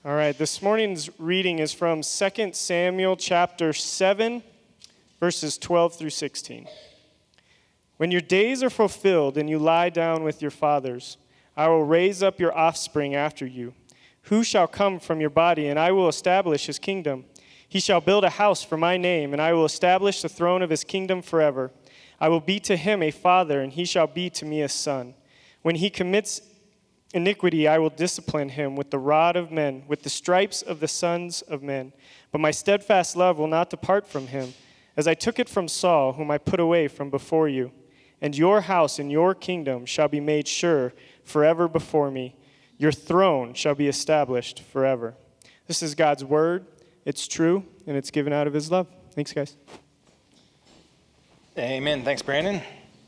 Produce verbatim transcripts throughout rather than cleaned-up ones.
All right, this morning's reading is from Second Samuel chapter seven, verses twelve through sixteen. When your days are fulfilled and you lie down with your fathers, I will raise up your offspring after you, who shall come from your body, and I will establish his kingdom. He shall build a house for my name, and I will establish the throne of his kingdom forever. I will be to him a father, and he shall be to me a son. When he commits iniquity, I will discipline him with the rod of men, with the stripes of the sons of men. But my steadfast love will not depart from him, as I took it from Saul, whom I put away from before you. And your house and your kingdom shall be made sure forever before me. Your throne shall be established forever. This is God's word. It's true, and it's given out of his love. Thanks, guys. Amen. Thanks, Brandon.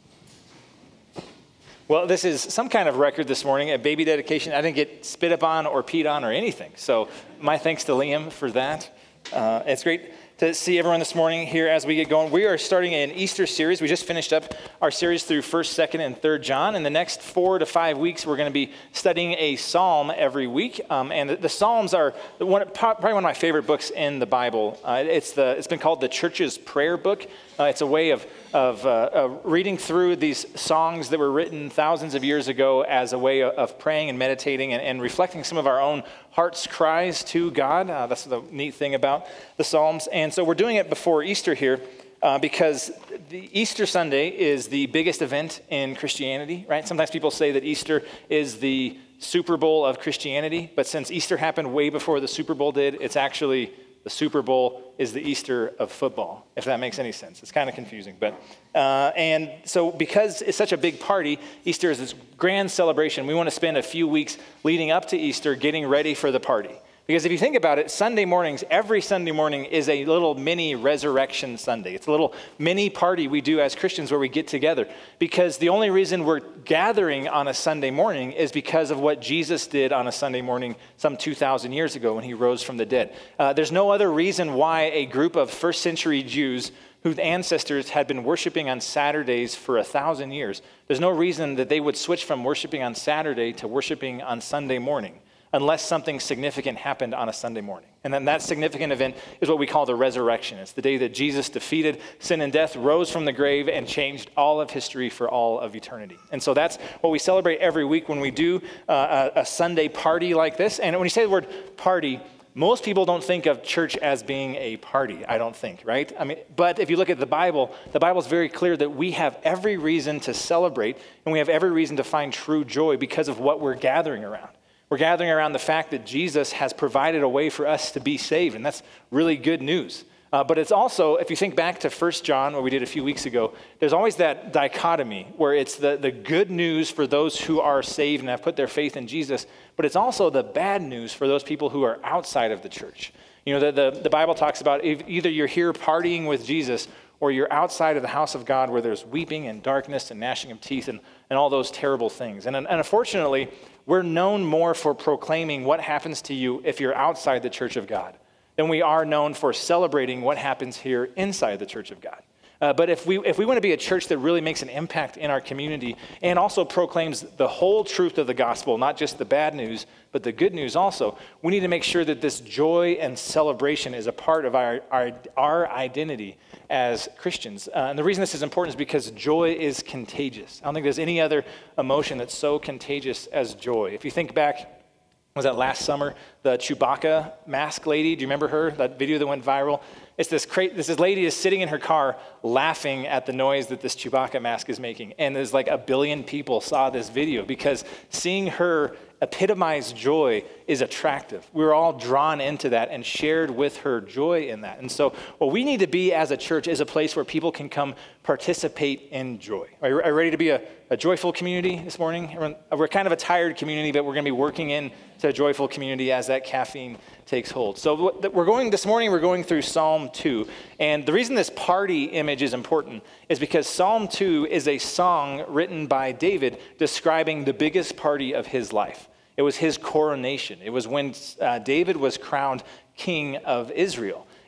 Well, this is some kind of record this morning, a baby dedication. I didn't get spit upon or peed on or anything. So my thanks to Liam for that. Uh, it's great to see everyone this morning here as we get going. We are starting an Easter series. We just finished up our series through first, second, and third John. In the next four to five weeks, we're going to be studying a psalm every week. Um, and the, the Psalms are one, probably one of my favorite books in the Bible. Uh, it's the it's been called the Church's Prayer Book. Uh, it's a way of of uh, uh, reading through these songs that were written thousands of years ago as a way of, of praying and meditating and, and reflecting some of our own heart's cries to God. Uh, that's the neat thing about the Psalms. And so we're doing it before Easter here uh, because the Easter Sunday is the biggest event in Christianity, right? Sometimes people say that Easter is the Super Bowl of Christianity, but since Easter happened way before the Super Bowl did, it's actually the Super Bowl is the Easter of football, if that makes any sense. It's kind of confusing. but uh, And so because it's such a big party, Easter is this grand celebration. We want to spend a few weeks leading up to Easter getting ready for the party. Because if you think about it, Sunday mornings, every Sunday morning is a little mini resurrection Sunday. It's a little mini party we do as Christians where we get together. Because the only reason we're gathering on a Sunday morning is because of what Jesus did on a Sunday morning some two thousand years ago when he rose from the dead. Uh, there's no other reason why a group of first century Jews whose ancestors had been worshiping on Saturdays for a thousand years, there's no reason that they would switch from worshiping on Saturday to worshiping on Sunday morning, unless something significant happened on a Sunday morning. And then that significant event is what we call the resurrection. It's the day that Jesus defeated sin and death, rose from the grave, and changed all of history for all of eternity. And so that's what we celebrate every week when we do uh, a, a Sunday party like this. And when you say the word party, most people don't think of church as being a party, I don't think, right? I mean, but if you look at the Bible, the Bible is very clear that we have every reason to celebrate, and we have every reason to find true joy because of what we're gathering around. We're gathering around the fact that Jesus has provided a way for us to be saved, and that's really good news. Uh, but it's also, if you think back to First John, what we did a few weeks ago, there's always that dichotomy where it's the, the good news for those who are saved and have put their faith in Jesus, but it's also the bad news for those people who are outside of the church. You know, the, the, the Bible talks about if either you're here partying with Jesus or you're outside of the house of God where there's weeping and darkness and gnashing of teeth and, and all those terrible things. And, and unfortunately, we're known more for proclaiming what happens to you if you're outside the church of God than we are known for celebrating what happens here inside the church of God. Uh, but if we if we want to be a church that really makes an impact in our community and also proclaims the whole truth of the gospel, not just the bad news, but the good news also, we need to make sure that this joy and celebration is a part of our, our, our identity as Christians. Uh, and the reason this is important is because joy is contagious. I don't think there's any other emotion that's so contagious as joy. If you think back, was that last summer, the Chewbacca mask lady? Do you remember her? That video that went viral? It's this cra- this lady is sitting in her car laughing at the noise that this Chewbacca mask is making. And there's like a billion people saw this video because seeing her epitomize joy is attractive. We're all drawn into that and shared with her joy in that. And so what we need to be as a church is a place where people can come participate in joy. Are you, are you ready to be a, a joyful community this morning? Everyone, we're kind of a tired community, but we're going to be working into a joyful community as that caffeine takes hold. So we're going this morning, we're going through Psalm two. And the reason this party image is important is because Psalm two is a song written by David describing the biggest party of his life. It was his coronation. It was when uh, David was crowned king of Israel.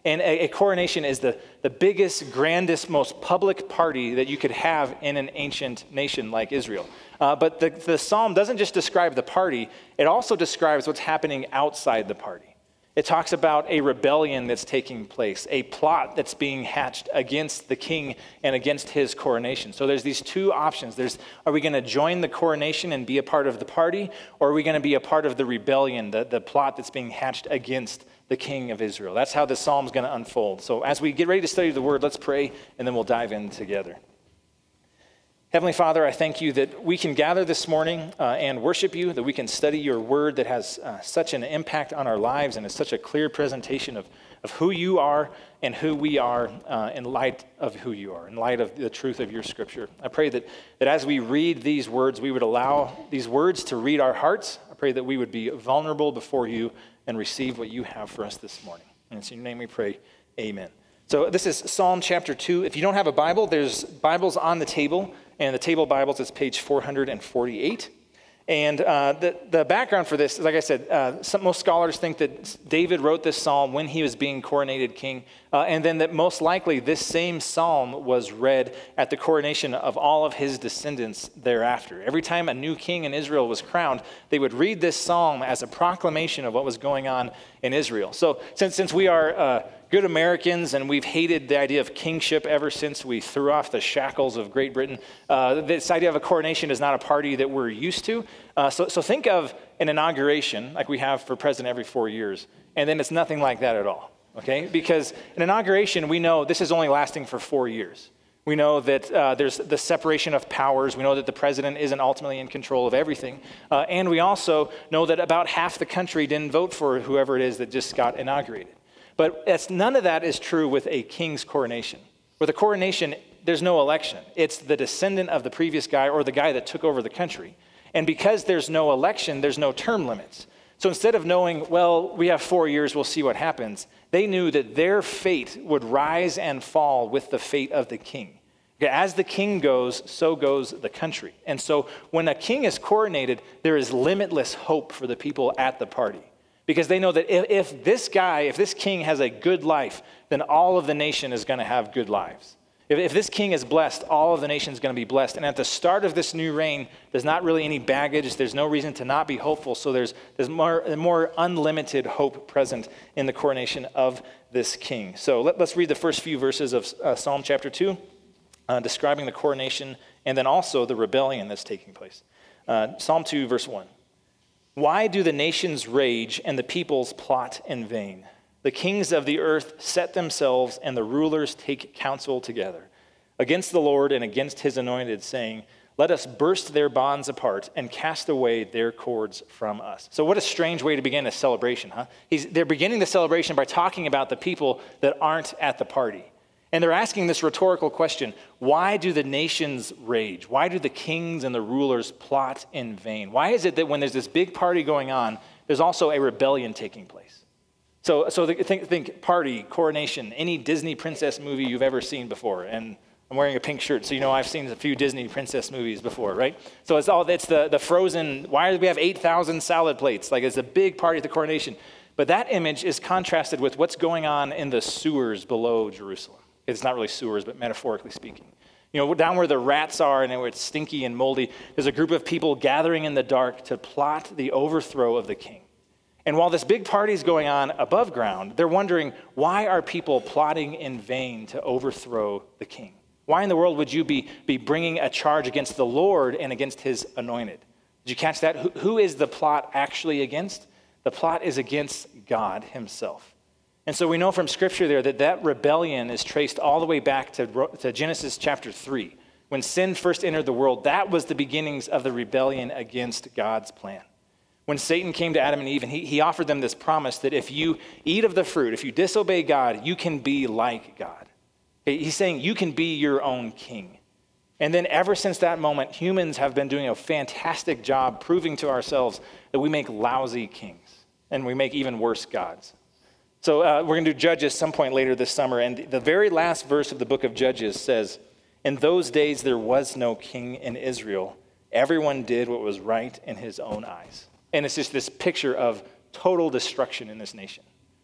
And a, a coronation is the, the biggest, grandest, most public party that you could have in an ancient nation like Israel. Uh, but the, the psalm doesn't just describe the party, it also describes what's happening outside the party. It talks about a rebellion that's taking place, a plot that's being hatched against the king and against his coronation. So there's these two options. There's, are we going to join the coronation and be a part of the party, or are we going to be a part of the rebellion, the, the plot that's being hatched against the king of Israel? That's how the psalm's going to unfold. So as we get ready to study the word, let's pray, and then we'll dive in together. Heavenly Father, I thank you that we can gather this morning uh, and worship you, that we can study your word that has uh, such an impact on our lives and is such a clear presentation of, of who you are and who we are uh, in light of who you are, in light of the truth of your scripture. I pray that, that as we read these words, we would allow these words to read our hearts. I pray that we would be vulnerable before you and receive what you have for us this morning. And it's in your name we pray, amen. So this is Psalm chapter two. If you don't have a Bible, there's Bibles on the table. And the table Bibles is page four hundred forty-eight. And uh, the, the background for this, like I said, uh, some, most scholars think that David wrote this psalm when he was being coronated king, uh, and then that most likely this same psalm was read at the coronation of all of his descendants thereafter. Every time a new king in Israel was crowned, they would read this psalm as a proclamation of what was going on in Israel. So since, since we are uh, good Americans, and we've hated the idea of kingship ever since we threw off the shackles of Great Britain. Uh, this idea of a coronation is not a party that we're used to. Uh, so, so think of an inauguration like we have for president every four years, and then it's nothing like that at all, okay? Because an inauguration, we know this is only lasting for four years. We know that uh, there's the separation of powers. We know that the president isn't ultimately in control of everything. Uh, and we also know that about half the country didn't vote for whoever it is that just got inaugurated. But it's, none of that is true with a king's coronation. With a coronation, there's no election. It's the descendant of the previous guy or the guy that took over the country. And because there's no election, there's no term limits. So instead of knowing, well, we have four years, we'll see what happens, they knew that their fate would rise and fall with the fate of the king. As the king goes, so goes the country. And so when a king is coronated, there is limitless hope for the people at the party. Because they know that if, if this guy, if this king has a good life, then all of the nation is going to have good lives. If, if this king is blessed, all of the nation is going to be blessed. And at the start of this new reign, there's not really any baggage. There's no reason to not be hopeful. So there's, there's more, more unlimited hope present in the coronation of this king. So let, let's read the first few verses of uh, Psalm chapter two, uh, describing the coronation and then also the rebellion that's taking place. Uh, Psalm two, verse one. Why do the nations rage and the peoples plot in vain? The kings of the earth set themselves and the rulers take counsel together against the Lord and against his anointed, saying, let us burst their bonds apart and cast away their cords from us. So what a strange way to begin a celebration, huh? He's, they're beginning the celebration by talking about the people that aren't at the party. And they're asking this rhetorical question, why do the nations rage? Why do the kings and the rulers plot in vain? Why is it that when there's this big party going on, there's also a rebellion taking place? So, so think, think party, coronation, any Disney princess movie you've ever seen before. And I'm wearing a pink shirt, so you know I've seen a few Disney princess movies before, right? So it's all, it's the, the frozen, why do we have eight thousand salad plates? Like it's a big party at the coronation. But that image is contrasted with what's going on in the sewers below Jerusalem. It's not really sewers, but metaphorically speaking. You know, down where the rats are and where it's stinky and moldy, there's a group of people gathering in the dark to plot the overthrow of the king. And while this big party is going on above ground, they're wondering, why are people plotting in vain to overthrow the king? Why in the world would you be, be bringing a charge against the Lord and against his anointed? Did you catch that? Who, who is the plot actually against? The plot is against God himself. And so we know from Scripture there that that rebellion is traced all the way back to, to Genesis chapter three. When sin first entered the world, that was the beginnings of the rebellion against God's plan. When Satan came to Adam and Eve, and he, he offered them this promise that if you eat of the fruit, if you disobey God, you can be like God. He's saying you can be your own king. And then ever since that moment, humans have been doing a fantastic job proving to ourselves that we make lousy kings and we make even worse gods. So uh, we're going to do Judges some point later this summer, and the very last verse of the book of Judges says, in those days there was no king in Israel. Everyone did what was right in his own eyes. And it's just this picture of total destruction in this nation.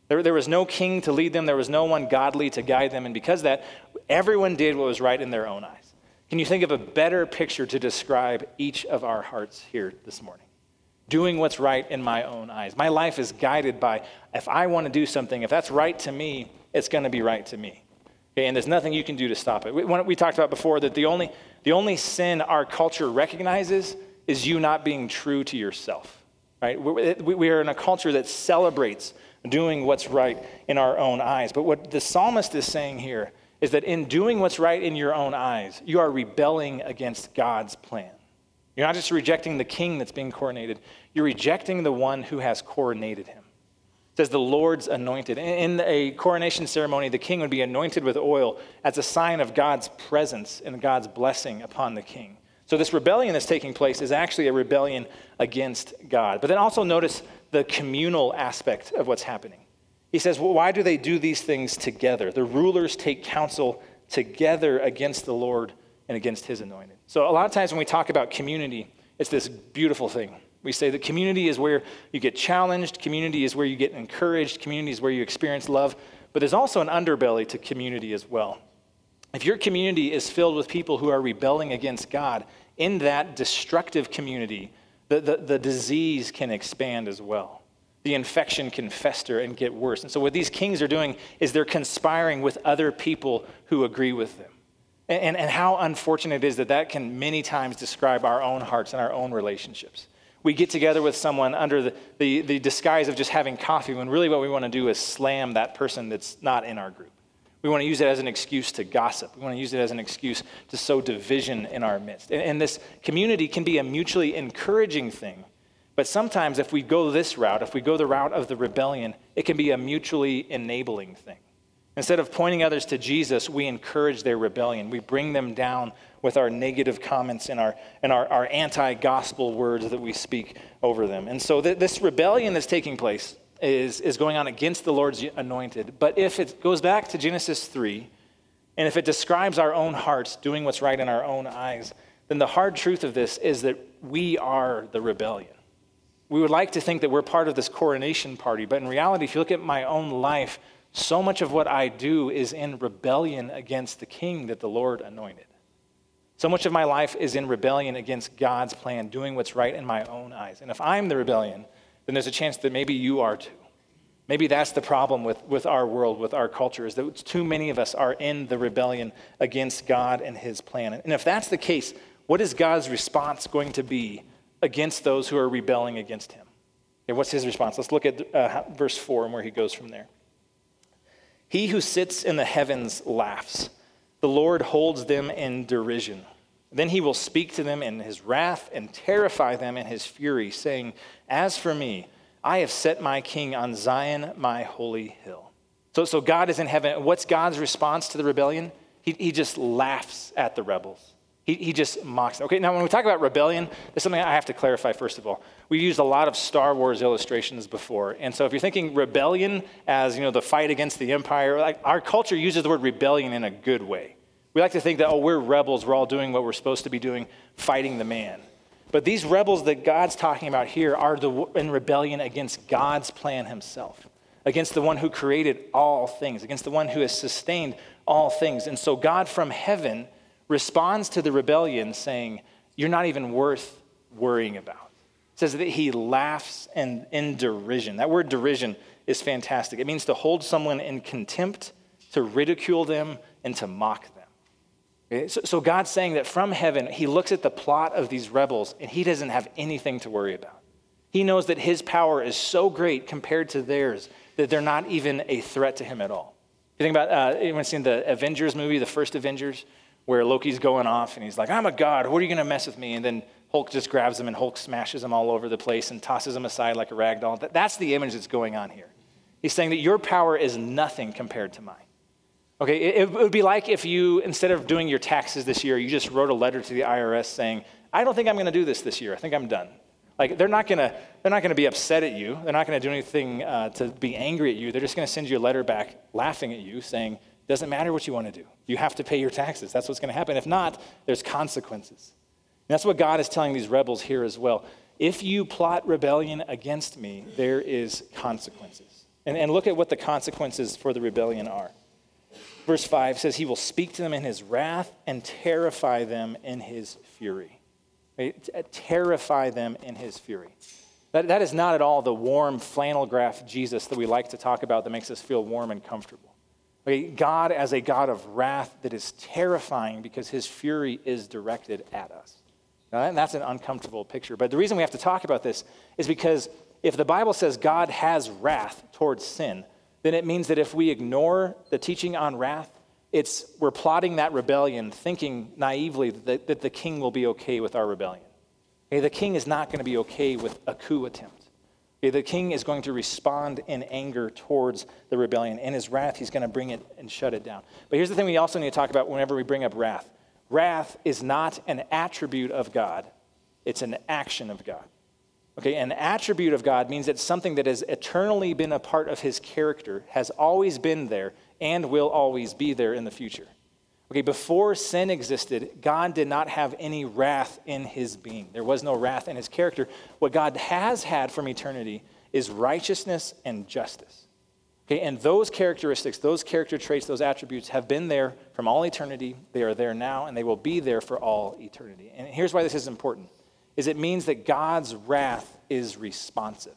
There, there was no king to lead them. There was no one godly to guide them. And because of that, everyone did what was right in their own eyes. Can you think of a better picture to describe each of our hearts here this morning? Doing what's right in my own eyes. My life is guided by, if I want to do something, if that's right to me, it's going to be right to me. Okay, and there's nothing you can do to stop it. We, we talked about before that the only, the only sin our culture recognizes is you not being true to yourself. Right? We, we are in a culture that celebrates doing what's right in our own eyes. But what the psalmist is saying here is that in doing what's right in your own eyes, you are rebelling against God's plan. You're not just rejecting the king that's being coronated, you're rejecting the one who has coronated him. It says the Lord's anointed. In a coronation ceremony, the king would be anointed with oil as a sign of God's presence and God's blessing upon the king. So this rebellion that's taking place is actually a rebellion against God. But then also notice the communal aspect of what's happening. He says, well, why do they do these things together? The rulers take counsel together against the Lord and against his anointed. So a lot of times when we talk about community, it's this beautiful thing. We say that community is where you get challenged, community is where you get encouraged, community is where you experience love, but there's also an underbelly to community as well. If your community is filled with people who are rebelling against God, in that destructive community, the, the, the disease can expand as well. The infection can fester and get worse. And so what these kings are doing is they're conspiring with other people who agree with them. And, and, and how unfortunate it is that that can many times describe our own hearts and our own relationships. We get together with someone under the, the, the disguise of just having coffee when really what we want to do is slam that person that's not in our group. We want to use it as an excuse to gossip. We want to use it as an excuse to sow division in our midst. And, and this community can be a mutually encouraging thing. But sometimes if we go this route, if we go the route of the rebellion, it can be a mutually enabling thing. Instead of pointing others to Jesus, we encourage their rebellion. We bring them down with our negative comments and our, and our, our anti-gospel words that we speak over them. And so th- this rebellion that's taking place is, is going on against the Lord's anointed. But if it goes back to Genesis three, and if it describes our own hearts doing what's right in our own eyes, then the hard truth of this is that we are the rebellion. We would like to think that we're part of this coronation party, but in reality, if you look at my own life, so much of what I do is in rebellion against the king that the Lord anointed. So much of my life is in rebellion against God's plan, doing what's right in my own eyes. And if I'm the rebellion, then there's a chance that maybe you are too. Maybe that's the problem with, with our world, with our culture, is that too many of us are in the rebellion against God and his plan. And if that's the case, what is God's response going to be against those who are rebelling against him? Okay, what's his response? Let's look at uh, verse four and where he goes from there. He who sits in the heavens laughs. The Lord holds them in derision. Then he will speak to them in his wrath and terrify them in his fury, saying, as for me, I have set my king on Zion, my holy hill. So, so God is in heaven. What's God's response to the rebellion? He, he just laughs at the rebels. He, he just mocks them. Okay, now when we talk about rebellion, there's something I have to clarify first of all. We've used a lot of Star Wars illustrations before. And so if you're thinking rebellion as, you know, the fight against the empire, like our culture uses the word rebellion in a good way. We like to think that, oh, we're rebels. We're all doing what we're supposed to be doing, fighting the man. But these rebels that God's talking about here are the, in rebellion against God's plan himself, against the one who created all things, against the one who has sustained all things. And so God from heaven responds to the rebellion saying, you're not even worth worrying about. It says that he laughs and in derision. That word derision is fantastic. It means to hold someone in contempt, to ridicule them, and to mock them. Okay? So, so God's saying that from heaven, he looks at the plot of these rebels, and he doesn't have anything to worry about. He knows that his power is so great compared to theirs that they're not even a threat to him at all. You think about, uh, anyone seen the Avengers movie, the first Avengers, where Loki's going off and he's like, I'm a god, what are you going to mess with me? And then Hulk just grabs him and Hulk smashes him all over the place and tosses him aside like a rag doll. That's the image that's going on here. He's saying that your power is nothing compared to mine. Okay, it, it would be like if you, instead of doing your taxes this year, you just wrote a letter to the I R S saying, I don't think I'm going to do this this year. I think I'm done. Like they're not going to they're not going to be upset at you. They're not going to do anything uh, to be angry at you. They're just going to send you a letter back laughing at you saying, doesn't matter what you want to do. You have to pay your taxes. That's what's going to happen. If not, there's consequences. And that's what God is telling these rebels here as well. If you plot rebellion against me, there is consequences. And, and look at what the consequences for the rebellion are. Verse five says, he will speak to them in his wrath and terrify them in his fury. Right? Terrify them in his fury. That, that is not at all the warm flannel graph Jesus that we like to talk about that makes us feel warm and comfortable. Okay? God as a God of wrath that is terrifying because his fury is directed at us. Now, that's an uncomfortable picture. But the reason we have to talk about this is because if the Bible says God has wrath towards sin, then it means that if we ignore the teaching on wrath, it's we're plotting that rebellion, thinking naively that, that the king will be okay with our rebellion. Okay, the king is not going to be okay with a coup attempt. Okay, the king is going to respond in anger towards the rebellion. In his wrath, he's going to bring it and shut it down. But here's the thing we also need to talk about whenever we bring up wrath. Wrath is not an attribute of God. It's an action of God. Okay, an attribute of God means it's something that has eternally been a part of his character, has always been there, and will always be there in the future. Okay, before sin existed, God did not have any wrath in his being. There was no wrath in his character. What God has had from eternity is righteousness and justice. Okay, and those characteristics, those character traits, those attributes have been there from all eternity. They are there now, and they will be there for all eternity. And here's why this is important. Is it means that God's wrath is responsive.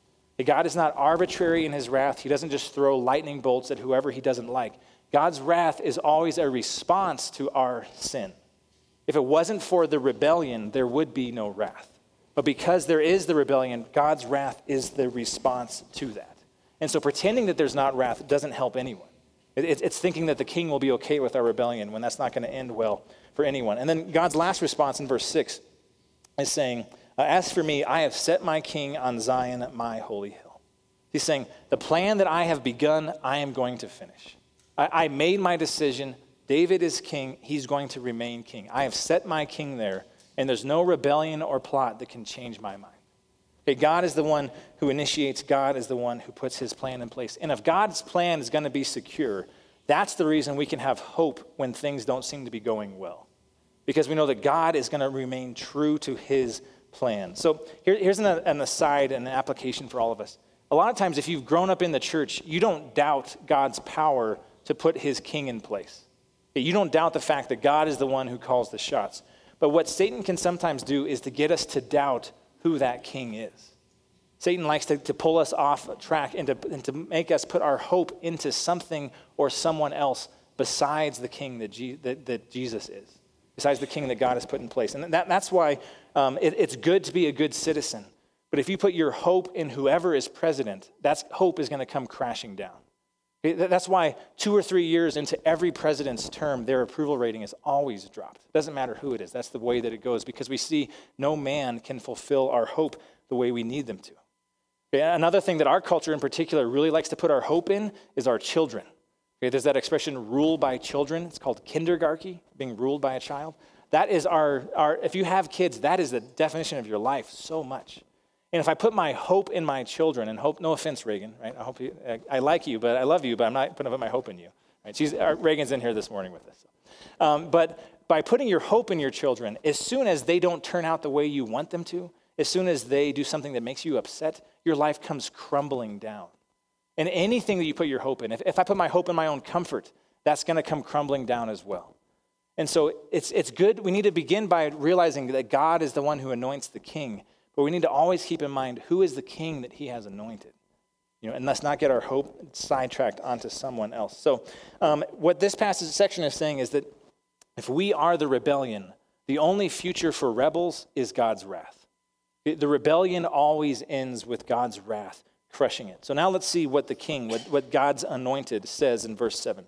God is not arbitrary in his wrath. He doesn't just throw lightning bolts at whoever he doesn't like. God's wrath is always a response to our sin. If it wasn't for the rebellion, there would be no wrath. But because there is the rebellion, God's wrath is the response to that. And so pretending that there's not wrath doesn't help anyone. It's thinking that the king will be okay with our rebellion when that's not going to end well for anyone. And then God's last response in verse six is saying, as for me, I have set my king on Zion, my holy hill. He's saying, the plan that I have begun, I am going to finish. I, I made my decision. David is king. He's going to remain king. I have set my king there, and there's no rebellion or plot that can change my mind. Okay, God is the one who initiates. God is the one who puts his plan in place. And if God's plan is going to be secure, that's the reason we can have hope when things don't seem to be going well. Because we know that God is going to remain true to his plan. So here, here's an, an aside and an application for all of us. A lot of times if you've grown up in the church, you don't doubt God's power to put his king in place. You don't doubt the fact that God is the one who calls the shots. But what Satan can sometimes do is to get us to doubt who that king is. Satan likes to, to pull us off track and to, and to make us put our hope into something or someone else besides the king that, Je- that, that Jesus is. Besides the king that God has put in place. And that, that's why um, it, it's good to be a good citizen. But if you put your hope in whoever is president, that hope is going to come crashing down. That's why two or three years into every president's term, their approval rating is always dropped. It doesn't matter who it is. That's the way that it goes because we see no man can fulfill our hope the way we need them to. Another thing that our culture in particular really likes to put our hope in is our children. Okay, there's that expression, rule by children. It's called kindergarten, being ruled by a child. That is our, our, if you have kids, that is the definition of your life so much. And if I put my hope in my children, and hope, no offense, Reagan, right? I hope you, I, I like you, but I love you, but I'm not going to put my hope in you. Right? She's, uh, Reagan's in here this morning with us. Um, but by putting your hope in your children, as soon as they don't turn out the way you want them to, as soon as they do something that makes you upset, your life comes crumbling down. And anything that you put your hope in, if, if I put my hope in my own comfort, that's going to come crumbling down as well. And so it's it's good. We need to begin by realizing that God is the one who anoints the king, but we need to always keep in mind who is the king that he has anointed. You know, and let's not get our hope sidetracked onto someone else. So um, what this passage section is saying is that if we are the rebellion, the only future for rebels is God's wrath. The rebellion always ends with God's wrath crushing it. So now let's see what the king, what, what God's anointed says in verse seven.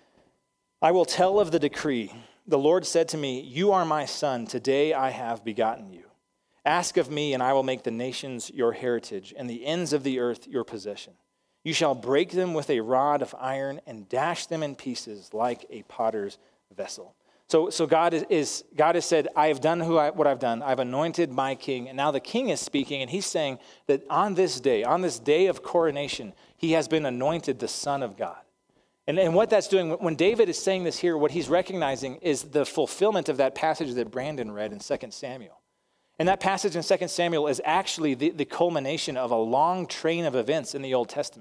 I will tell of the decree. The Lord said to me, you are my son. Today I have begotten you. Ask of me, and I will make the nations your heritage, and the ends of the earth your possession. You shall break them with a rod of iron and dash them in pieces like a potter's vessel. So, so God is, is God has said, I have done who I, what I've done. I've anointed my king. And now the king is speaking, and he's saying that on this day, on this day of coronation, he has been anointed the Son of God. And, and what that's doing, when David is saying this here, what he's recognizing is the fulfillment of that passage that Brandon read in Second Samuel. And that passage in Second Samuel is actually the, the culmination of a long train of events in the Old Testament.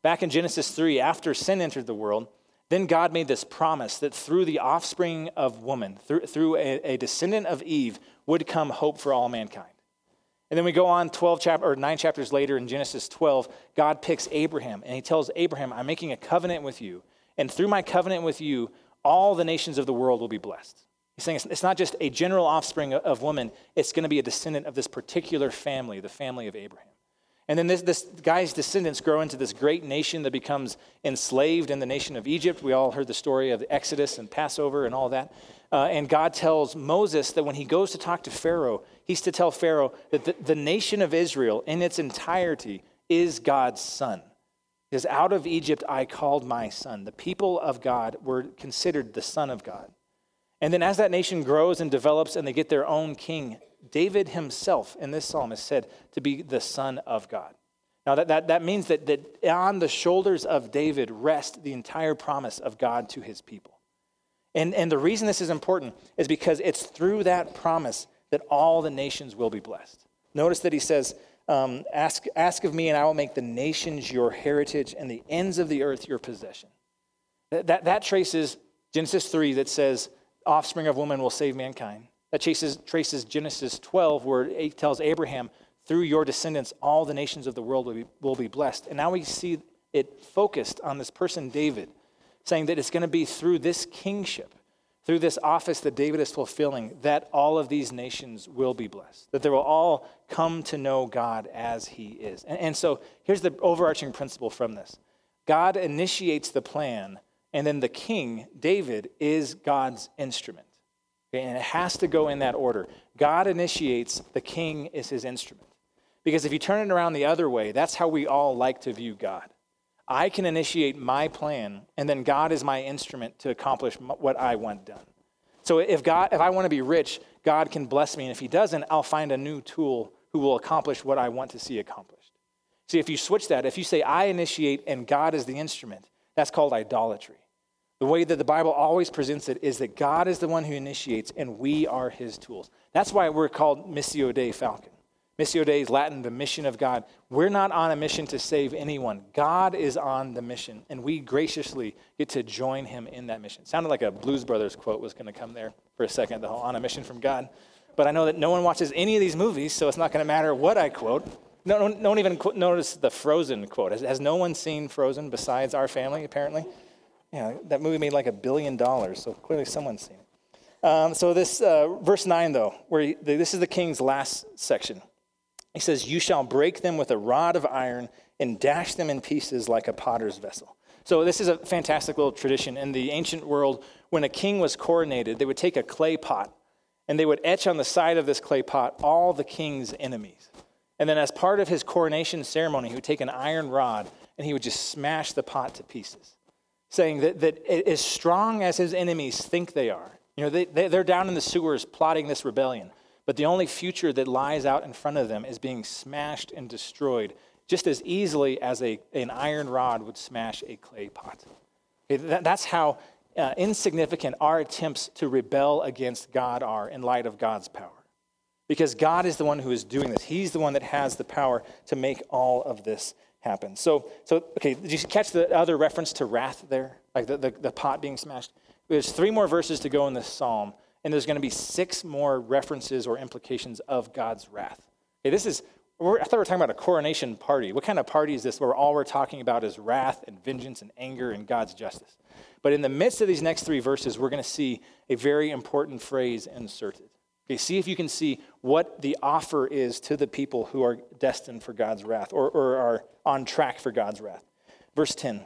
Back in Genesis three, after sin entered the world, then God made this promise that through the offspring of woman, through, through a, a descendant of Eve, would come hope for all mankind. And then we go on twelve chap- or nine chapters later in Genesis twelve, God picks Abraham, and he tells Abraham, I'm making a covenant with you, and through my covenant with you, all the nations of the world will be blessed. He's saying it's not just a general offspring of woman, it's going to be a descendant of this particular family, the family of Abraham. And then this, this guy's descendants grow into this great nation that becomes enslaved in the nation of Egypt. We all heard the story of the Exodus and Passover and all that. Uh, and God tells Moses that when he goes to talk to Pharaoh, he's to tell Pharaoh that the, the nation of Israel in its entirety is God's son. Because out of Egypt I called my son. The people of God were considered the son of God. And then as that nation grows and develops and they get their own king, David himself in this psalm is said to be the son of God. Now that, that, that means that, that on the shoulders of David rest the entire promise of God to his people. And, and the reason this is important is because it's through that promise that all the nations will be blessed. Notice that he says, um, ask, ask of me and I will make the nations your heritage and the ends of the earth your possession. That, that, that traces Genesis three that says, offspring of woman will save mankind. That traces, traces Genesis twelve, where it tells Abraham, through your descendants, all the nations of the world will be, will be blessed. And now we see it focused on this person, David, saying that it's going to be through this kingship, through this office that David is fulfilling, that all of these nations will be blessed, that they will all come to know God as he is. And, and so here's the overarching principle from this. God initiates the plan, and then the king, David, is God's instrument. Okay, and it has to go in that order. God initiates, the king is his instrument. Because if you turn it around the other way, that's how we all like to view God. I can initiate my plan, and then God is my instrument to accomplish what I want done. So if God, if I want to be rich, God can bless me, and if he doesn't, I'll find a new tool who will accomplish what I want to see accomplished. See, if you switch that, if you say I initiate and God is the instrument, that's called idolatry. The way that the Bible always presents it is that God is the one who initiates and we are his tools. That's why we're called Missio Dei Falcon. Missio Dei is Latin, the mission of God. We're not on a mission to save anyone. God is on the mission, and we graciously get to join him in that mission. Sounded like a Blues Brothers quote was going to come there for a second, the whole on a mission from God. But I know that no one watches any of these movies, so it's not going to matter what I quote. No, don't, don't even qu- notice the Frozen quote. Has, has no one seen Frozen besides our family, apparently? Yeah, that movie made like a billion dollars, so clearly someone's seen it. Um, so this uh, verse nine, though, where he, this is the king's last section. He says, you shall break them with a rod of iron and dash them in pieces like a potter's vessel. So this is a fantastic little tradition. In the ancient world, when a king was coronated, they would take a clay pot, and they would etch on the side of this clay pot all the king's enemies. And then as part of his coronation ceremony, he would take an iron rod, and he would just smash the pot to pieces, saying that, that as strong as his enemies think they are, you know, they, they're down in the sewers plotting this rebellion, but the only future that lies out in front of them is being smashed and destroyed just as easily as a, an iron rod would smash a clay pot. Okay, that, that's how uh, insignificant our attempts to rebel against God are in light of God's power. Because God is the one who is doing this. He's the one that has the power to make all of this happen. So, so okay, did you catch the other reference to wrath there? Like the, the, the pot being smashed? There's three more verses to go in this psalm, and there's going to be six more references or implications of God's wrath. Okay, this is, we're, I thought we were talking about a coronation party. What kind of party is this where all we're talking about is wrath and vengeance and anger and God's justice? But in the midst of these next three verses, we're going to see a very important phrase inserted. Okay, see if you can see what the offer is to the people who are destined for God's wrath or, or are on track for God's wrath. Verse ten.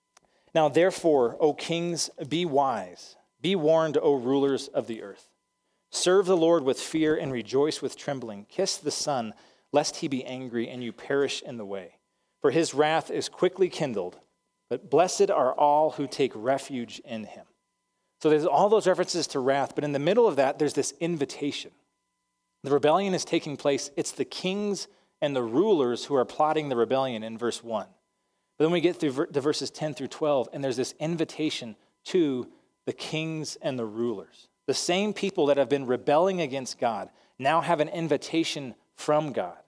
Now therefore, O kings, be wise. Be warned, O rulers of the earth. Serve the Lord with fear and rejoice with trembling. Kiss the Son, lest he be angry and you perish in the way. For his wrath is quickly kindled, but blessed are all who take refuge in him. So there's all those references to wrath, but in the middle of that, there's this invitation. The rebellion is taking place. It's the kings and the rulers who are plotting the rebellion in verse one. But then we get through the verses ten through twelve, and there's this invitation to the kings and the rulers. The same people that have been rebelling against God now have an invitation from God.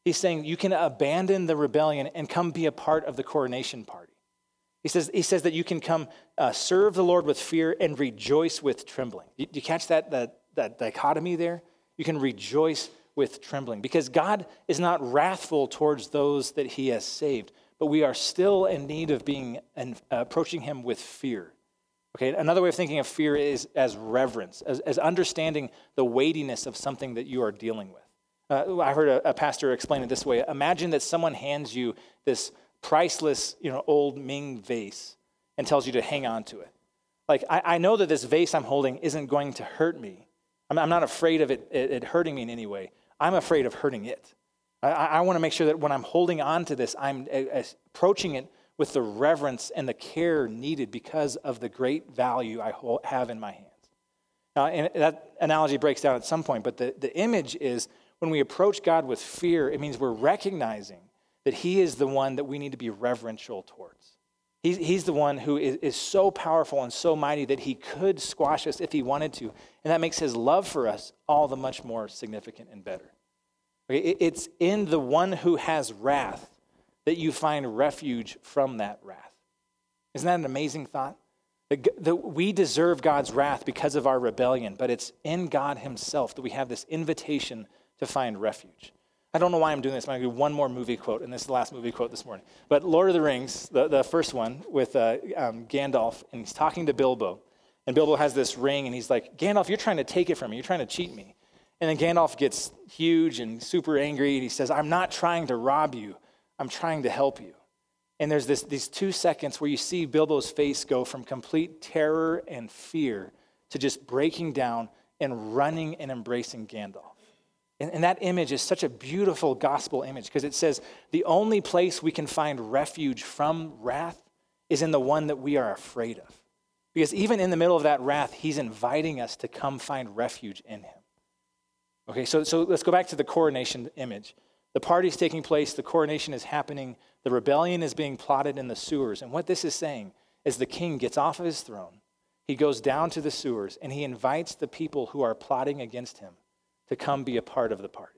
He's saying you can abandon the rebellion and come be a part of the coronation party. He says, he says that you can come uh, serve the Lord with fear and rejoice with trembling. Do you catch that, that, that dichotomy there? You can rejoice with trembling because God is not wrathful towards those that he has saved, but we are still in need of being and uh, approaching him with fear. Okay, another way of thinking of fear is as reverence, as, as understanding the weightiness of something that you are dealing with. Uh, I heard a, a pastor explain it this way. Imagine that someone hands you this priceless, you know, old Ming vase and tells you to hang on to it. Like, I, I know that this vase I'm holding isn't going to hurt me. I'm, I'm not afraid of it, it, it hurting me in any way. I'm afraid of hurting it. I, I want to make sure that when I'm holding on to this, I'm uh, approaching it with the reverence and the care needed because of the great value I hold, have in my hands. Now, and that analogy breaks down at some point, but the, the image is when we approach God with fear, it means we're recognizing that he is the one that we need to be reverential towards. He's, he's the one who is, is so powerful and so mighty that he could squash us if he wanted to. And that makes his love for us all the much more significant and better. Okay, it, it's in the one who has wrath that you find refuge from that wrath. Isn't that an amazing thought? That, that we deserve God's wrath because of our rebellion, but it's in God himself that we have this invitation to find refuge. I don't know why I'm doing this. I'm going to do one more movie quote, and this is the last movie quote this morning. But Lord of the Rings, the, the first one with uh, um, Gandalf, and he's talking to Bilbo. And Bilbo has this ring, and he's like, Gandalf, you're trying to take it from me. You're trying to cheat me. And then Gandalf gets huge and super angry, and he says, I'm not trying to rob you. I'm trying to help you. And there's this these two seconds where you see Bilbo's face go from complete terror and fear to just breaking down and running and embracing Gandalf. And, and that image is such a beautiful gospel image because it says the only place we can find refuge from wrath is in the one that we are afraid of. Because even in the middle of that wrath, he's inviting us to come find refuge in him. Okay, so, so let's go back to the coronation image. The party's taking place, the coronation is happening, the rebellion is being plotted in the sewers. And what this is saying is the king gets off of his throne, he goes down to the sewers, and he invites the people who are plotting against him to come be a part of the party.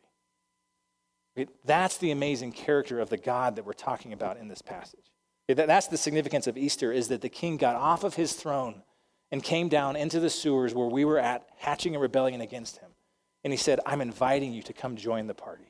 That's the amazing character of the God that we're talking about in this passage. That's the significance of Easter, is that the king got off of his throne and came down into the sewers where we were at, hatching a rebellion against him. And he said, I'm inviting you to come join the party.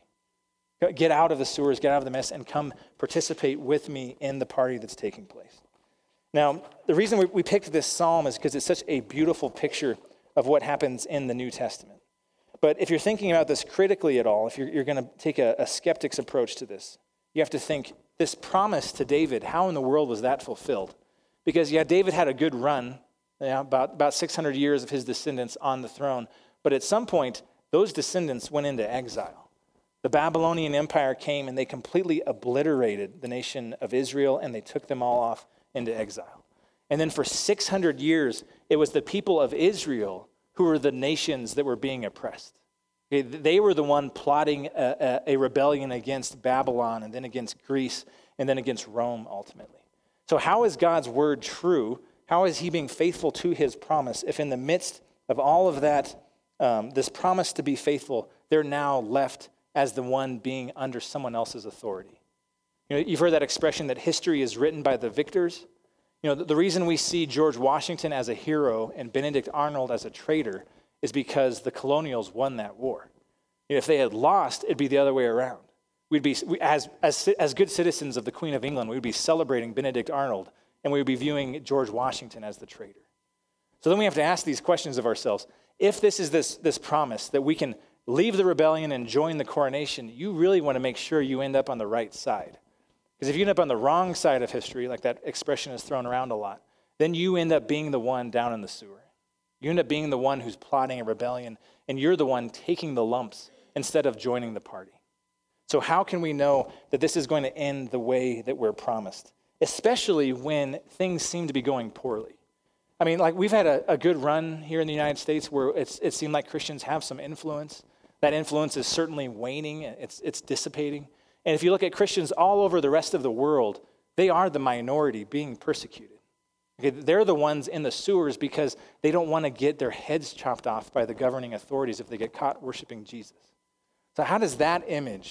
Get out of the sewers, get out of the mess, and come participate with me in the party that's taking place. Now, the reason we picked this psalm is because it's such a beautiful picture of what happens in the New Testament. But if you're thinking about this critically at all, if you're, you're going to take a, a skeptic's approach to this, you have to think, this promise to David, how in the world was that fulfilled? Because, yeah, David had a good run, you know, about, about six hundred years of his descendants on the throne. But at some point, those descendants went into exile. The Babylonian Empire came and they completely obliterated the nation of Israel, and they took them all off into exile. And then for six hundred years, it was the people of Israel who were the nations that were being oppressed. Okay, they were the one plotting a, a, a rebellion against Babylon, and then against Greece, and then against Rome ultimately. So how is God's word true? How is he being faithful to his promise if in the midst of all of that, um, this promise to be faithful, they're now left as the one being under someone else's authority? You know, you've heard that expression that history is written by the victors. You know, the, the reason we see George Washington as a hero and Benedict Arnold as a traitor is because the colonials won that war. You know, if they had lost, it'd be the other way around. We'd be, we, as, as, as good citizens of the Queen of England, we'd be celebrating Benedict Arnold, and we would be viewing George Washington as the traitor. So then we have to ask these questions of ourselves. If this is this, this promise that we can leave the rebellion and join the coronation, you really want to make sure you end up on the right side. Because if you end up on the wrong side of history, like that expression is thrown around a lot, then you end up being the one down in the sewer. You end up being the one who's plotting a rebellion, and you're the one taking the lumps instead of joining the party. So how can we know that this is going to end the way that we're promised, especially when things seem to be going poorly? I mean, like we've had a, a good run here in the United States where it's, it seemed like Christians have some influence. That influence is certainly waning. It's, it's dissipating. And if you look at Christians all over the rest of the world, they are the minority being persecuted. Okay, they're the ones in the sewers because they don't want to get their heads chopped off by the governing authorities if they get caught worshiping Jesus. So how does that image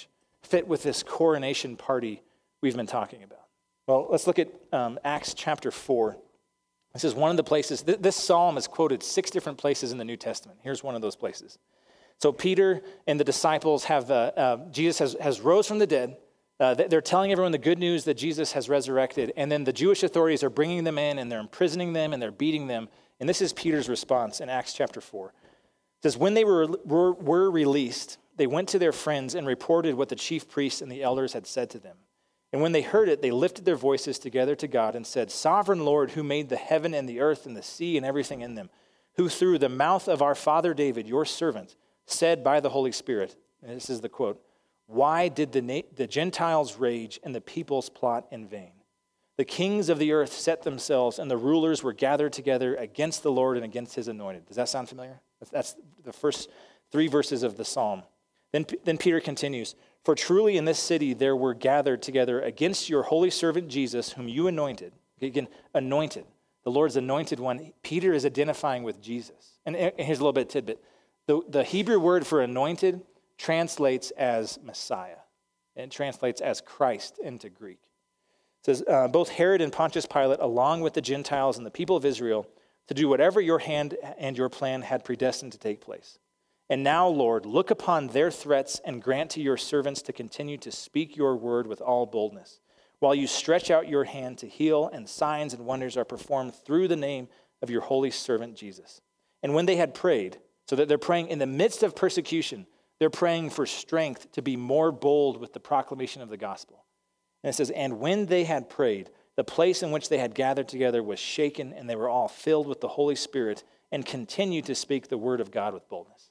fit with this coronation party we've been talking about? Well, let's look at um, Acts chapter four. This is one of the places, th- this psalm is quoted six different places in the New Testament. Here's one of those places. So Peter and the disciples have, uh, uh, Jesus has, has rose from the dead. Uh, they're telling everyone the good news that Jesus has resurrected. And then the Jewish authorities are bringing them in and they're imprisoning them and they're beating them. And this is Peter's response in Acts chapter four. It says, when they were, were, were released, they went to their friends and reported what the chief priests and the elders had said to them. And when they heard it, they lifted their voices together to God and said, Sovereign Lord, who made the heaven and the earth and the sea and everything in them, who through the mouth of our father David, your servant, said by the Holy Spirit, and this is the quote, why did the, na- the Gentiles rage and the peoples plot in vain? The kings of the earth set themselves and the rulers were gathered together against the Lord and against his anointed. Does that sound familiar? That's the first three verses of the psalm. Then, then Peter continues, for truly in this city there were gathered together against your holy servant Jesus, whom you anointed. Again, anointed. The Lord's anointed one. Peter is identifying with Jesus. And here's a little bit of tidbit. The, the Hebrew word for anointed translates as Messiah. And it translates as Christ into Greek. It says, uh, both Herod and Pontius Pilate, along with the Gentiles and the people of Israel, to do whatever your hand and your plan had predestined to take place. And now, Lord, look upon their threats and grant to your servants to continue to speak your word with all boldness, while you stretch out your hand to heal, and signs and wonders are performed through the name of your holy servant Jesus. And when they had prayed, so that they're praying in the midst of persecution, they're praying for strength to be more bold with the proclamation of the gospel. And it says, and when they had prayed, the place in which they had gathered together was shaken, and they were all filled with the Holy Spirit and continued to speak the word of God with boldness.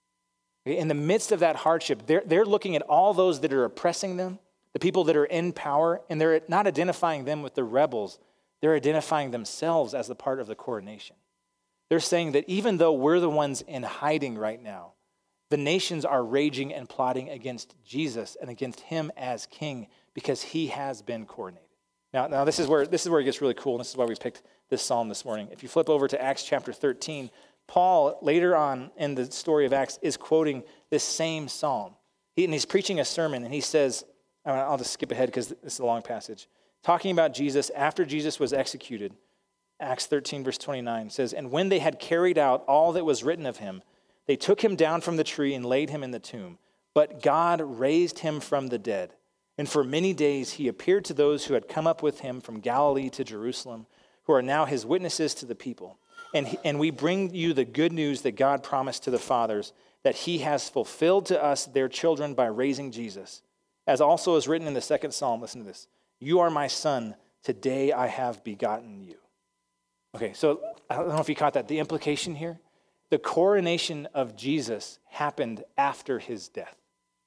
In the midst of that hardship, they're, they're looking at all those that are oppressing them, the people that are in power, and they're not identifying them with the rebels. They're identifying themselves as the part of the coronation. They're saying that even though we're the ones in hiding right now, the nations are raging and plotting against Jesus and against him as king because he has been coronated. Now, now this is where this is where it gets really cool, and this is why we picked this psalm this morning. If you flip over to Acts chapter thirteen, Paul, later on in the story of Acts, is quoting this same psalm. He, and he's preaching a sermon, and he says, I'll just skip ahead because this is a long passage. Talking about Jesus, after Jesus was executed, Acts thirteen, verse twenty-nine says, and when they had carried out all that was written of him, they took him down from the tree and laid him in the tomb. But God raised him from the dead. And for many days he appeared to those who had come up with him from Galilee to Jerusalem, who are now his witnesses to the people. And, he, and we bring you the good news that God promised to the fathers, that he has fulfilled to us their children by raising Jesus. As also is written in the second psalm, listen to this. You are my son, today I have begotten you. Okay, so I don't know if you caught that. The implication here, the coronation of Jesus happened after his death.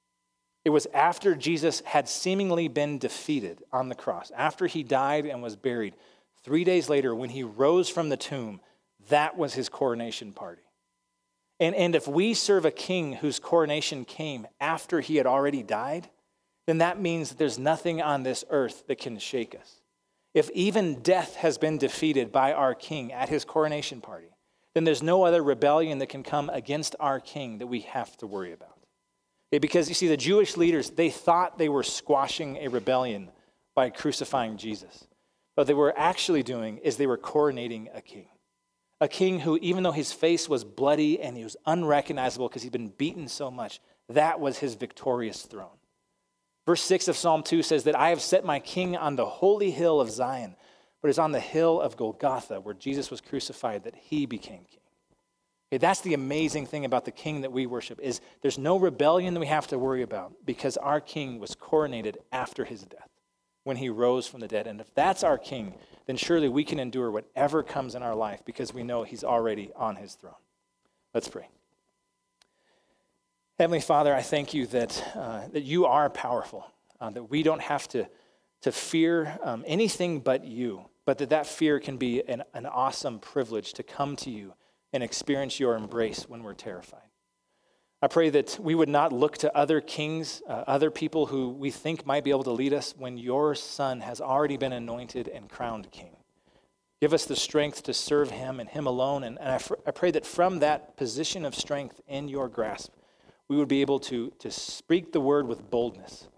It was after Jesus had seemingly been defeated on the cross, after he died and was buried. Three days later, when he rose from the tomb, that was his coronation party. And, and if we serve a king whose coronation came after he had already died, then that means that there's nothing on this earth that can shake us. If even death has been defeated by our king at his coronation party, then there's no other rebellion that can come against our king that we have to worry about. Because you see, the Jewish leaders, they thought they were squashing a rebellion by crucifying Jesus. What they were actually doing is they were coronating a king. A king who, even though his face was bloody and he was unrecognizable because he'd been beaten so much, that was his victorious throne. Verse six of Psalm two says that I have set my king on the holy hill of Zion, but it's on the hill of Golgotha where Jesus was crucified that he became king. Okay, that's the amazing thing about the king that we worship is there's no rebellion that we have to worry about because our king was coronated after his death when he rose from the dead. And if that's our king, then surely we can endure whatever comes in our life because we know he's already on his throne. Let's pray. Heavenly Father, I thank you that uh, that you are powerful, uh, that we don't have to, to fear um, anything but you, but that that fear can be an, an awesome privilege to come to you and experience your embrace when we're terrified. I pray that we would not look to other kings, uh, other people who we think might be able to lead us when your son has already been anointed and crowned king. Give us the strength to serve him and him alone. And, and I, fr- I pray that from that position of strength in your grasp, we would be able to, to speak the word with boldness,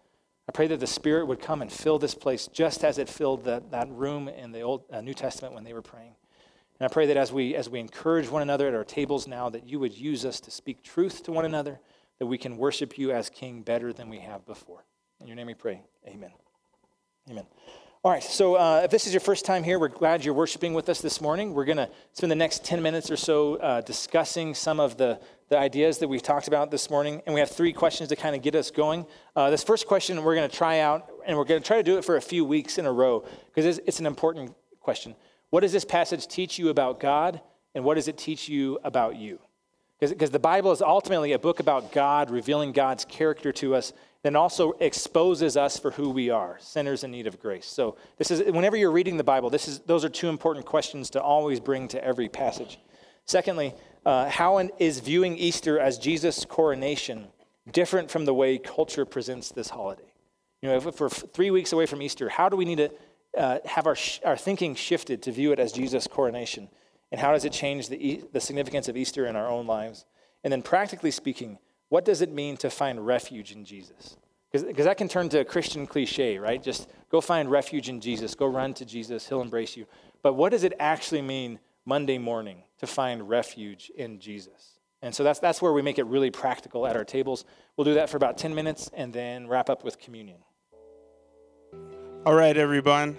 I pray that the Spirit would come and fill this place just as it filled that, that room in the Old uh, New Testament when they were praying. And I pray that as we as we encourage one another at our tables now, that you would use us to speak truth to one another, that we can worship you as King better than we have before. In your name we pray. Amen. Amen. All right, so uh, if this is your first time here, we're glad you're worshiping with us this morning. We're going to spend the next ten minutes or so uh, discussing some of the, the ideas that we've talked about this morning, and we have three questions to kind of get us going. Uh, this first question we're going to try out, and we're going to try to do it for a few weeks in a row, because it's, it's an important question. What does this passage teach you about God, and what does it teach you about you? Because the Bible is ultimately a book about God, revealing God's character to us, then also exposes us for who we are, sinners in need of grace. So this is whenever you're reading the Bible, this is those are two important questions to always bring to every passage. Secondly, uh, how is viewing Easter as Jesus' coronation different from the way culture presents this holiday? You know, if, if we're three weeks away from Easter, how do we need to uh, have our our thinking shifted to view it as Jesus' coronation? And how does it change the the significance of Easter in our own lives? And then practically speaking, what does it mean to find refuge in Jesus? Because that can turn to a Christian cliche, right? Just go find refuge in Jesus. Go run to Jesus. He'll embrace you. But what does it actually mean Monday morning to find refuge in Jesus? And so that's that's where we make it really practical at our tables. We'll do that for about ten minutes and then wrap up with communion. All right, everyone.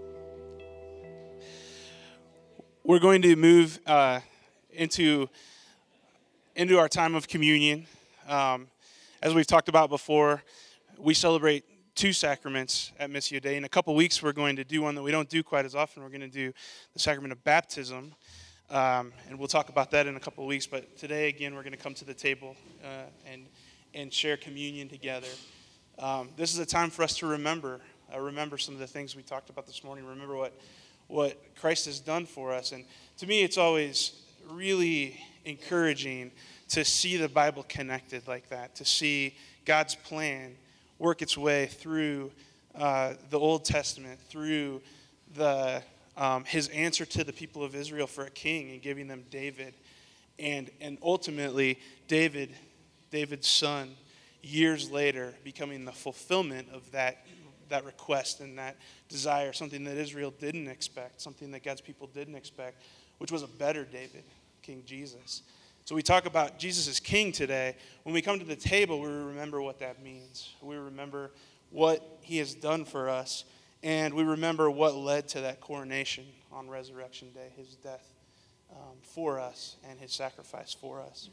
We're going to move uh, into, into our time of communion. Um, as we've talked about before, we celebrate two sacraments at Missio Dei. In a couple weeks, we're going to do one that we don't do quite as often. We're going to do the sacrament of baptism, um, and we'll talk about that in a couple of weeks. But today, again, we're going to come to the table uh, and and share communion together. Um, this is a time for us to remember, uh, remember some of the things we talked about this morning. Remember what what Christ has done for us. And to me, it's always really encouraging to see the Bible connected like that, to see God's plan work its way through uh, the Old Testament, through the um, his answer to the people of Israel for a king and giving them David, and and ultimately David, David's son, years later becoming the fulfillment of that that request and that desire, something that Israel didn't expect, something that God's people didn't expect, which was a better David, King Jesus. So we talk about Jesus as king today. When we come to the table, we remember what that means. We remember what he has done for us, and we remember what led to that coronation on Resurrection Day, his death um, for us and his sacrifice for us.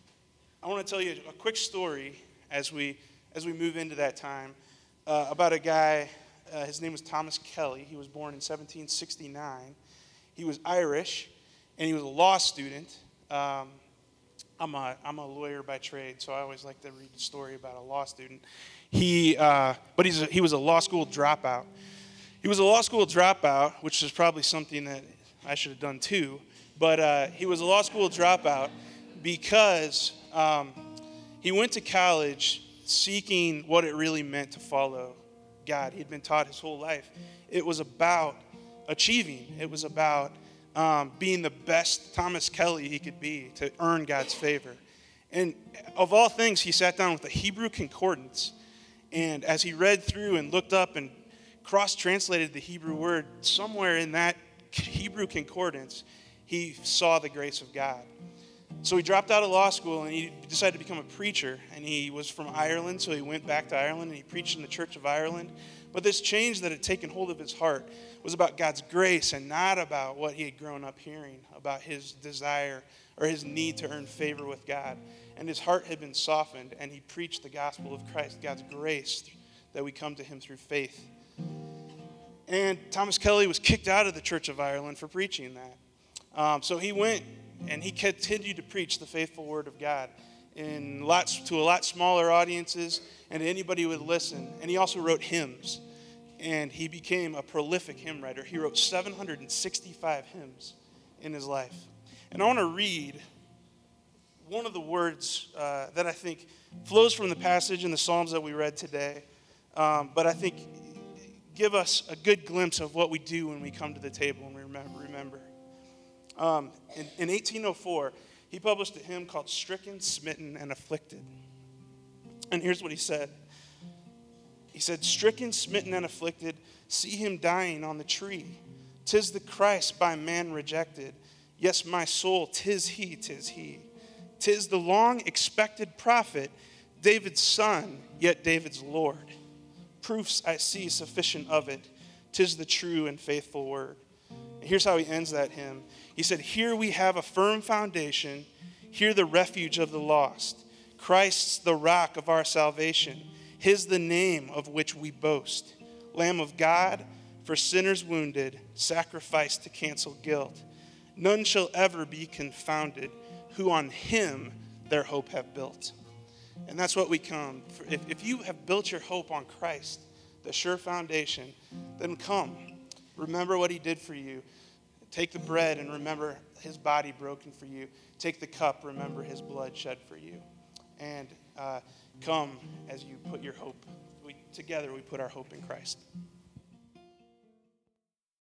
I want to tell you a quick story as we as we move into that time uh, about a guy. Uh, his name was Thomas Kelly. He was born in seventeen sixty-nine. He was Irish, and he was a law student. Um, I'm a I'm a lawyer by trade, so I always like to read the story about a law student. He, uh, but he's a, he was a law school dropout. He was a law school dropout, which is probably something that I should have done too. But uh, he was a law school dropout because um, he went to college seeking what it really meant to follow God. He'd been taught his whole life. It was about achieving. It was about um, being the best Thomas Kelly he could be to earn God's favor. And of all things, he sat down with the Hebrew Concordance. And as he read through and looked up and cross-translated the Hebrew word, somewhere in that Hebrew Concordance, he saw the grace of God. So he dropped out of law school and he decided to become a preacher. And he was from Ireland, so he went back to Ireland and he preached in the Church of Ireland. But this change that had taken hold of his heart was about God's grace and not about what he had grown up hearing, about his desire or his need to earn favor with God. And his heart had been softened, and he preached the gospel of Christ, God's grace, that we come to him through faith. And Thomas Kelly was kicked out of the Church of Ireland for preaching that. Um, so he went and he continued to preach the faithful word of God in lots to a lot smaller audiences and to anybody who would listen. And he also wrote hymns, and he became a prolific hymn writer. He wrote seven hundred sixty-five hymns in his life. And I want to read one of the words uh, that I think flows from the passage in the Psalms that we read today, um, but I think give us a good glimpse of what we do when we come to the table and we remember. remember. Um, in, in eighteen oh four, he published a hymn called Stricken, Smitten, and Afflicted. And here's what he said. He said, stricken, smitten, and afflicted, see him dying on the tree. 'Tis the Christ by man rejected. Yes, my soul, 'tis he, 'tis he. 'Tis the long expected prophet, David's son, yet David's Lord. Proofs I see sufficient of it. 'Tis the true and faithful word. And here's how he ends that hymn. He said, here we have a firm foundation. Here the refuge of the lost. Christ's the rock of our salvation. His the name of which we boast. Lamb of God, for sinners wounded, sacrificed to cancel guilt. None shall ever be confounded, who on him their hope have built. And that's what we come. If, if you have built your hope on Christ, the sure foundation, then come. Remember what he did for you. Take the bread and remember his body broken for you. Take the cup, remember his blood shed for you. And uh, come as you put your hope. We, together we put our hope in Christ.